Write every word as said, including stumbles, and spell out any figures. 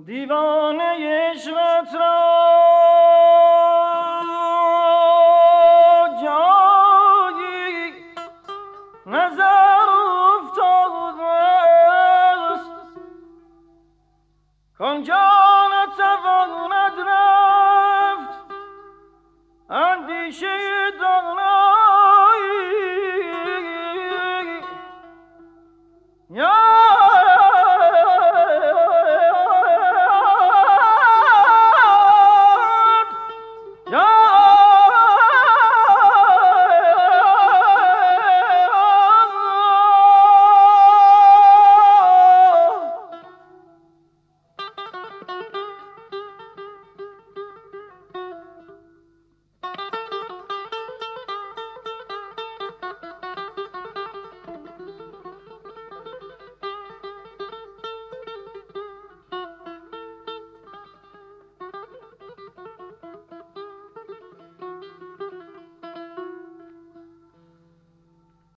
دیوانه عشقت را جایی نظر افتاده است کانجا نتواند رفت اندیشه دانا